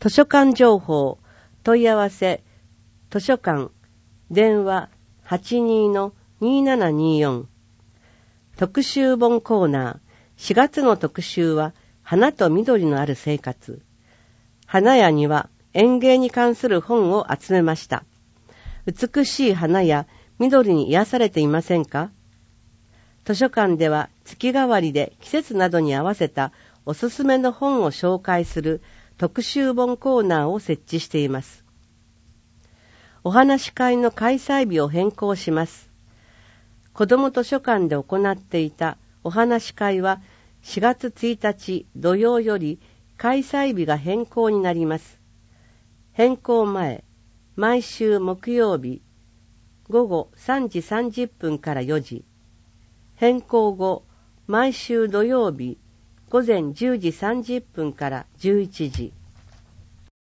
図書館情報、問い合わせ、図書館、電話 82-2724。特集本コーナー、4月の特集は、花と緑のある生活。花屋には園芸に関する本を集めました。美しい花や緑に癒されていませんか？図書館では月替わりで季節などに合わせたおすすめの本を紹介する特集本コーナーを設置しています。お話し会の開催日を変更します。子ども図書館で行っていたお話し会は4月1日土曜より開催日が変更になります。変更前、毎週木曜日午後3時30分から4時。変更後、毎週土曜日午前10時30分から11時。